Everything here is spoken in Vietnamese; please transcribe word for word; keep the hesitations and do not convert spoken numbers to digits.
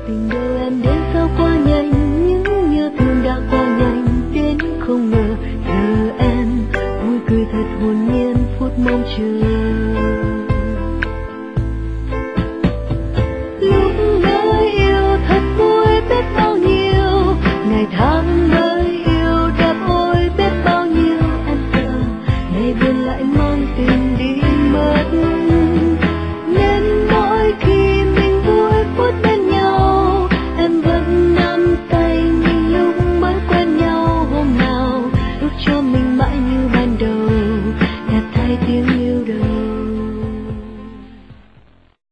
Tình đầu em đến sao quá nhanh, những nhớ thương đã qua nhanh đến không ngờ. Giờ em vui cười thật hồn nhiên phút mong chờ.